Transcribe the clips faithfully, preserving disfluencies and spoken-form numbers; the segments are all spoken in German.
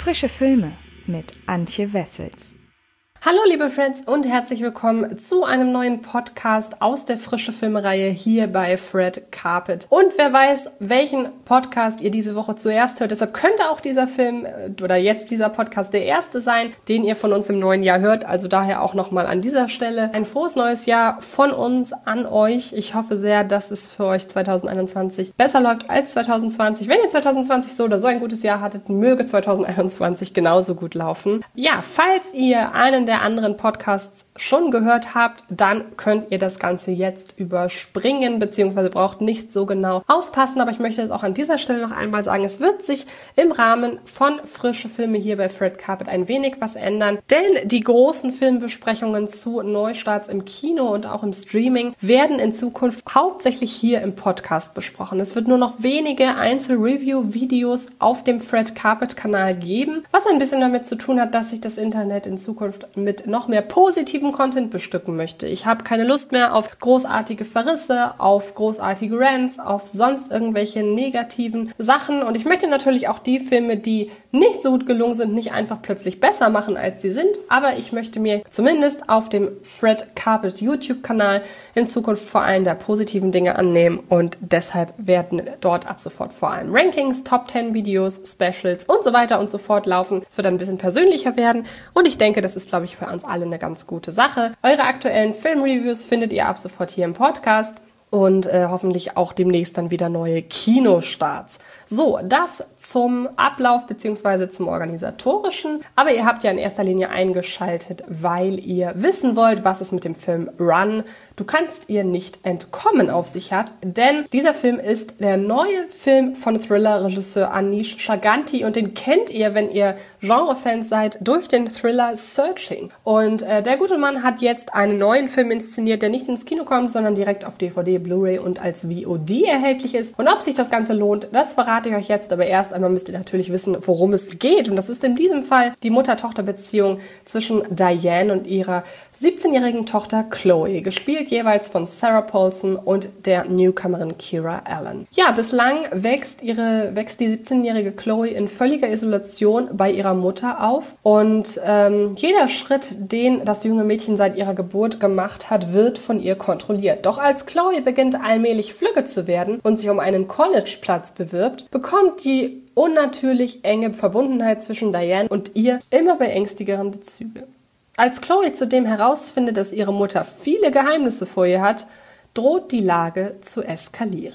Frische Filme mit Antje Wessels. Hallo liebe Friends und herzlich willkommen zu einem neuen Podcast aus der Frische Filme-Reihe hier bei Fred Carpet. Und wer weiß, welchen Podcast ihr diese Woche zuerst hört, deshalb könnte auch dieser Film oder jetzt dieser Podcast der erste sein, den ihr von uns im neuen Jahr hört. Also daher auch nochmal an dieser Stelle ein frohes neues Jahr von uns an euch. Ich hoffe sehr, dass es für euch zwanzig einundzwanzig besser läuft als zwanzig zwanzig. Wenn ihr zwanzig zwanzig so oder so ein gutes Jahr hattet, möge zwanzig einundzwanzig genauso gut laufen. Ja, falls ihr einen der anderen Podcasts schon gehört habt, dann könnt ihr das Ganze jetzt überspringen, beziehungsweise braucht nicht so genau aufpassen, aber ich möchte es auch an dieser Stelle noch einmal sagen, es wird sich im Rahmen von Frische Filme hier bei Fred Carpet ein wenig was ändern, denn die großen Filmbesprechungen zu Neustarts im Kino und auch im Streaming werden in Zukunft hauptsächlich hier im Podcast besprochen. Es wird nur noch wenige Einzel-Review-Videos auf dem Fred Carpet-Kanal geben, was ein bisschen damit zu tun hat, dass sich das Internet in Zukunft mit noch mehr positiven Content bestücken möchte. Ich habe keine Lust mehr auf großartige Verrisse, auf großartige Rants, auf sonst irgendwelche negativen Sachen und ich möchte natürlich auch die Filme, die nicht so gut gelungen sind, nicht einfach plötzlich besser machen, als sie sind, aber ich möchte mir zumindest auf dem Fred Carpet YouTube-Kanal in Zukunft vor allem der positiven Dinge annehmen und deshalb werden dort ab sofort vor allem Rankings, Top zehn Videos, Specials und so weiter und so fort laufen. Es wird ein bisschen persönlicher werden und ich denke, das ist, glaube ich, für uns alle eine ganz gute Sache. Eure aktuellen Filmreviews findet ihr ab sofort hier im Podcast. Und äh, hoffentlich auch demnächst dann wieder neue Kinostarts. So, das zum Ablauf bzw. zum Organisatorischen. Aber ihr habt ja in erster Linie eingeschaltet, weil ihr wissen wollt, was es mit dem Film Run, du kannst ihr nicht entkommen, auf sich hat. Denn dieser Film ist der neue Film von Thriller-Regisseur Anish Chaganty. Und den kennt ihr, wenn ihr Genre-Fans seid, durch den Thriller Searching. Und äh, der gute Mann hat jetzt einen neuen Film inszeniert, der nicht ins Kino kommt, sondern direkt auf D V D, Blu-ray und als V O D erhältlich ist. Und ob sich das Ganze lohnt, das verrate ich euch jetzt. Aber erst einmal müsst ihr natürlich wissen, worum es geht. Und das ist in diesem Fall die Mutter-Tochter-Beziehung zwischen Diane und ihrer siebzehnjährigen Tochter Chloe, gespielt jeweils von Sarah Paulson und der Newcomerin Kira Allen. Ja, bislang wächst, ihre, wächst die siebzehnjährige Chloe in völliger Isolation bei ihrer Mutter auf. Und ähm, jeder Schritt, den das junge Mädchen seit ihrer Geburt gemacht hat, wird von ihr kontrolliert. Doch als Chloe beginnt allmählich flügge zu werden und sich um einen College-Platz bewirbt, bekommt die unnatürlich enge Verbundenheit zwischen Diane und ihr immer beängstigende Züge. Als Chloe zudem herausfindet, dass ihre Mutter viele Geheimnisse vor ihr hat, droht die Lage zu eskalieren.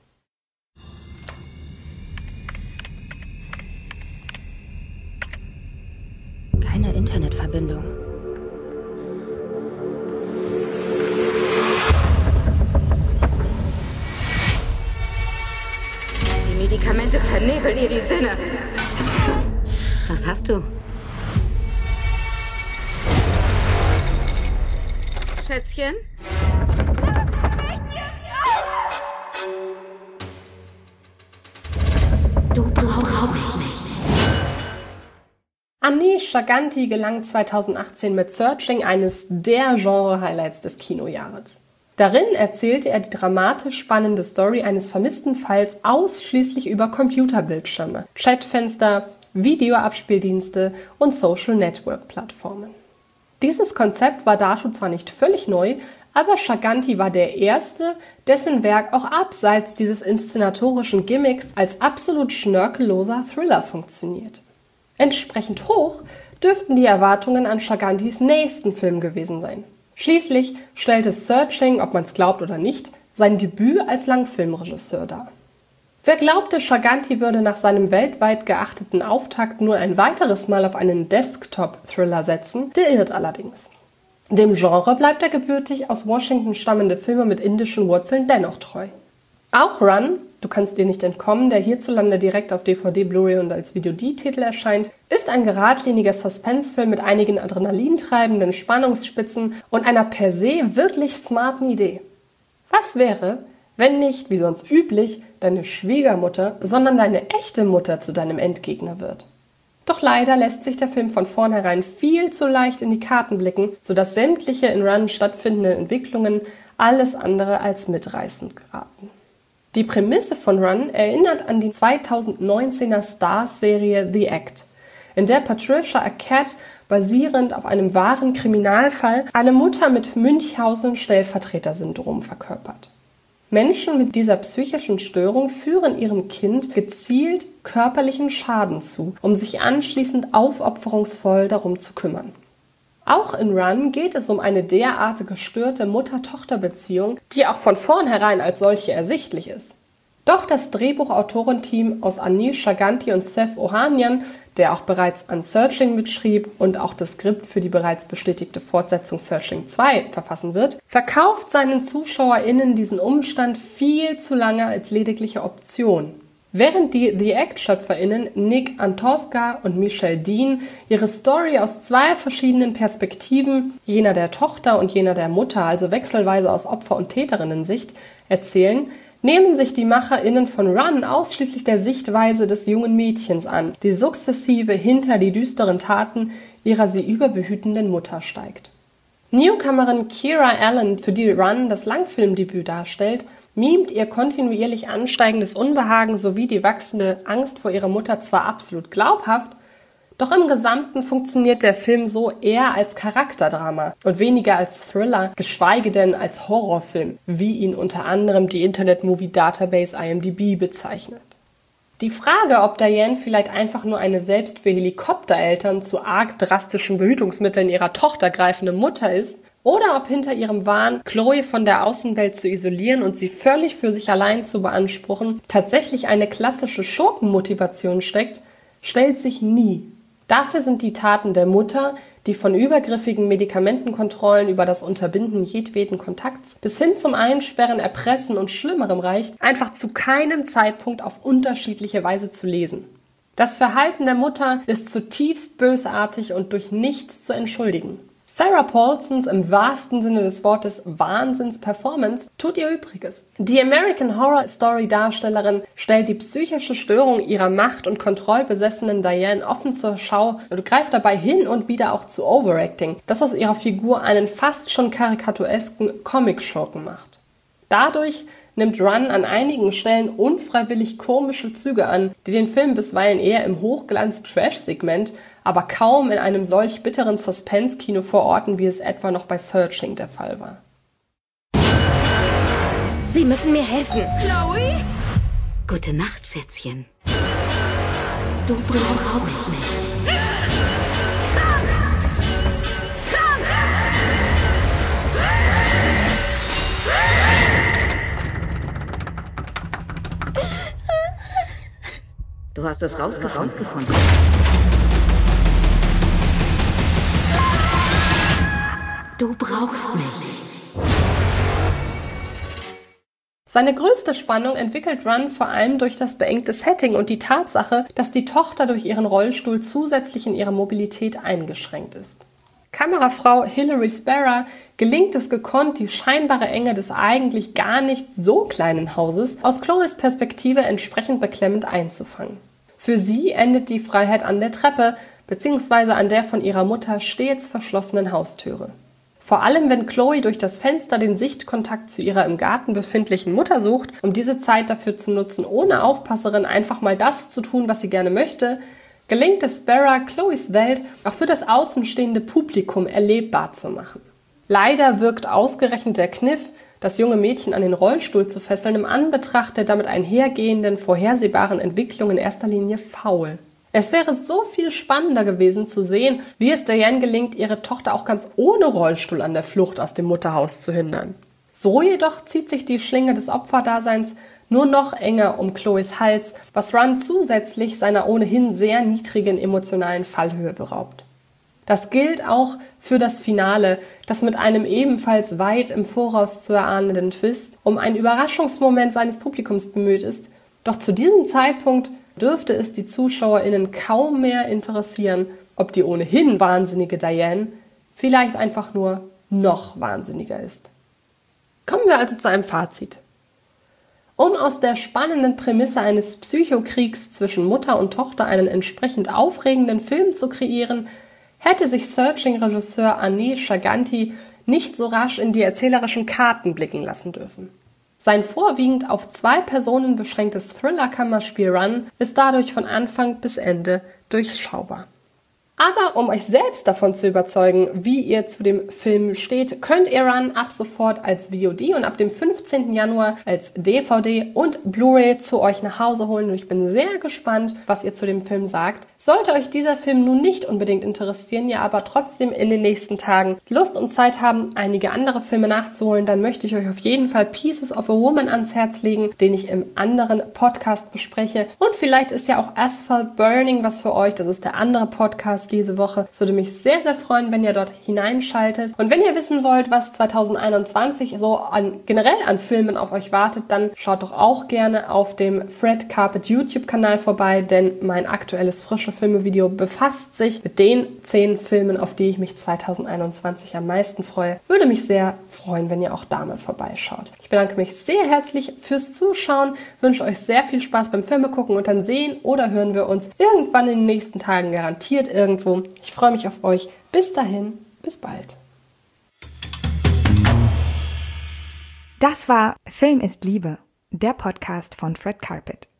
Keine Internetverbindung. Medikamente vernebeln ihr die Sinne. Was hast du? Schätzchen? Du brauchst mich. Anish Chaganty gelang zweitausendachtzehn mit Searching, eines der Genre-Highlights des Kinojahres. Darin erzählte er die dramatisch spannende Story eines vermissten Falls ausschließlich über Computerbildschirme, Chatfenster, Videoabspieldienste und Social-Network-Plattformen. Dieses Konzept war dazu zwar nicht völlig neu, aber Chaganty war der Erste, dessen Werk auch abseits dieses inszenatorischen Gimmicks als absolut schnörkelloser Thriller funktioniert. Entsprechend hoch dürften die Erwartungen an Chagantys nächsten Film gewesen sein. Schließlich stellte Searching, ob man es glaubt oder nicht, sein Debüt als Langfilmregisseur dar. Wer glaubte, Chaganty würde nach seinem weltweit geachteten Auftakt nur ein weiteres Mal auf einen Desktop-Thriller setzen, der irrt allerdings. Dem Genre bleibt der gebürtig aus Washington stammende Filmer mit indischen Wurzeln dennoch treu. Auch Run, du kannst dir nicht entkommen, der hierzulande direkt auf D V D, Blu-ray und als V O D-Titel erscheint, ist ein geradliniger Suspense-Film mit einigen adrenalintreibenden Spannungsspitzen und einer per se wirklich smarten Idee. Was wäre, wenn nicht, wie sonst üblich, deine Schwiegermutter, sondern deine echte Mutter zu deinem Endgegner wird? Doch leider lässt sich der Film von vornherein viel zu leicht in die Karten blicken, sodass sämtliche in Run stattfindenden Entwicklungen alles andere als mitreißend geraten. Die Prämisse von Run erinnert an die zweitausendneunzehner Starz-Serie The Act. in der Patricia Arquette basierend auf einem wahren Kriminalfall eine Mutter mit Münchhausen-Stellvertreter-Syndrom verkörpert. Menschen mit dieser psychischen Störung führen ihrem Kind gezielt körperlichen Schaden zu, um sich anschließend aufopferungsvoll darum zu kümmern. Auch in Run geht es um eine derart gestörte Mutter-Tochter-Beziehung, die auch von vornherein als solche ersichtlich ist. Doch das Drehbuchautorenteam aus Anish Chaganty und Seth Ohanian, der auch bereits an Searching mitschrieb und auch das Skript für die bereits bestätigte Fortsetzung Searching zwei verfassen wird, verkauft seinen ZuschauerInnen diesen Umstand viel zu lange als ledigliche Option. Während die The Act-SchöpferInnen Nick Antosca und Michelle Dean ihre Story aus zwei verschiedenen Perspektiven, jener der Tochter und jener der Mutter, also wechselweise aus Opfer- und Täterinnen-Sicht, erzählen, nehmen sich die MacherInnen von Run ausschließlich der Sichtweise des jungen Mädchens an, die sukzessive hinter die düsteren Taten ihrer sie überbehütenden Mutter steigt. Newcomerin Kira Allen, für die Run das Langfilmdebüt darstellt, mimt ihr kontinuierlich ansteigendes Unbehagen sowie die wachsende Angst vor ihrer Mutter zwar absolut glaubhaft, doch im Gesamten funktioniert der Film so eher als Charakterdrama und weniger als Thriller, geschweige denn als Horrorfilm, wie ihn unter anderem die Internet Movie Database I M D B bezeichnet. Die Frage, ob Diane vielleicht einfach nur eine selbst für Helikoptereltern zu arg drastischen Behütungsmitteln ihrer Tochter greifende Mutter ist, oder ob hinter ihrem Wahn, Chloe von der Außenwelt zu isolieren und sie völlig für sich allein zu beanspruchen, tatsächlich eine klassische Schurkenmotivation steckt, stellt sich nie. Dafür sind die Taten der Mutter, die von übergriffigen Medikamentenkontrollen über das Unterbinden jedweden Kontakts bis hin zum Einsperren, Erpressen und Schlimmerem reicht, einfach zu keinem Zeitpunkt auf unterschiedliche Weise zu lesen. Das Verhalten der Mutter ist zutiefst bösartig und durch nichts zu entschuldigen. Sarah Paulsons im wahrsten Sinne des Wortes Wahnsinns-Performance tut ihr Übriges. Die American Horror Story Darstellerin stellt die psychische Störung ihrer macht- und kontrollbesessenen Diane offen zur Schau und greift dabei hin und wieder auch zu Overacting, das aus ihrer Figur einen fast schon karikaturesken Comic-Schurken macht. Dadurch nimmt Run an einigen Stellen unfreiwillig komische Züge an, die den Film bisweilen eher im Hochglanz-Trash-Segment, aber kaum in einem solch bitteren Suspense-Kino verorten, wie es etwa noch bei Searching der Fall war. Sie müssen mir helfen. Chloe? Gute Nacht, Schätzchen. Du brauchst mich. Du hast es rausgefunden. Du brauchst mich. Seine größte Spannung entwickelt Run vor allem durch das beengte Setting und die Tatsache, dass die Tochter durch ihren Rollstuhl zusätzlich in ihrer Mobilität eingeschränkt ist. Kamerafrau Hilary Sparrow gelingt es gekonnt, die scheinbare Enge des eigentlich gar nicht so kleinen Hauses aus Chloes Perspektive entsprechend beklemmend einzufangen. Für sie endet die Freiheit an der Treppe, beziehungsweise an der von ihrer Mutter stets verschlossenen Haustüre. Vor allem, wenn Chloe durch das Fenster den Sichtkontakt zu ihrer im Garten befindlichen Mutter sucht, um diese Zeit dafür zu nutzen, ohne Aufpasserin einfach mal das zu tun, was sie gerne möchte, gelingt es Sparrow, Chloes Welt auch für das außenstehende Publikum erlebbar zu machen. Leider wirkt ausgerechnet der Kniff, das junge Mädchen an den Rollstuhl zu fesseln, im Anbetracht der damit einhergehenden, vorhersehbaren Entwicklung in erster Linie faul. Es wäre so viel spannender gewesen zu sehen, wie es Diane gelingt, ihre Tochter auch ganz ohne Rollstuhl an der Flucht aus dem Mutterhaus zu hindern. So jedoch zieht sich die Schlinge des Opferdaseins nur noch enger um Chloes Hals, was Run zusätzlich seiner ohnehin sehr niedrigen emotionalen Fallhöhe beraubt. Das gilt auch für das Finale, das mit einem ebenfalls weit im Voraus zu erahnenden Twist um einen Überraschungsmoment seines Publikums bemüht ist. Doch zu diesem Zeitpunkt dürfte es die ZuschauerInnen kaum mehr interessieren, ob die ohnehin wahnsinnige Diane vielleicht einfach nur noch wahnsinniger ist. Kommen wir also zu einem Fazit. Um aus der spannenden Prämisse eines Psychokriegs zwischen Mutter und Tochter einen entsprechend aufregenden Film zu kreieren, hätte sich Searching-Regisseur Anish Chaganty nicht so rasch in die erzählerischen Karten blicken lassen dürfen. Sein vorwiegend auf zwei Personen beschränktes Thriller-Kammerspiel Run ist dadurch von Anfang bis Ende durchschaubar. Aber um euch selbst davon zu überzeugen, wie ihr zu dem Film steht, könnt ihr Run ab sofort als V O D und ab dem fünfzehnten Januar als D V D und Blu-ray zu euch nach Hause holen. Und ich bin sehr gespannt, was ihr zu dem Film sagt. Sollte euch dieser Film nun nicht unbedingt interessieren, ihr aber trotzdem in den nächsten Tagen Lust und Zeit haben, einige andere Filme nachzuholen, dann möchte ich euch auf jeden Fall Pieces of a Woman ans Herz legen, den ich im anderen Podcast bespreche. Und vielleicht ist ja auch Asphalt Burning was für euch. Das ist der andere Podcast diese Woche. Es würde mich sehr, sehr freuen, wenn ihr dort hineinschaltet. Und wenn ihr wissen wollt, was zwanzig einundzwanzig so an, generell an Filmen auf euch wartet, dann schaut doch auch gerne auf dem Fred Carpet YouTube-Kanal vorbei, denn mein aktuelles frische Filme-Video befasst sich mit den zehn Filmen, auf die ich mich zwanzig einundzwanzig am meisten freue. Würde mich sehr freuen, wenn ihr auch da mal vorbeischaut. Ich bedanke mich sehr herzlich fürs Zuschauen, wünsche euch sehr viel Spaß beim Filme gucken und dann sehen oder hören wir uns irgendwann in den nächsten Tagen garantiert irgendwo. Ich freue mich auf euch. Bis dahin, bis bald. Das war Film ist Liebe, der Podcast von Fred Carpet.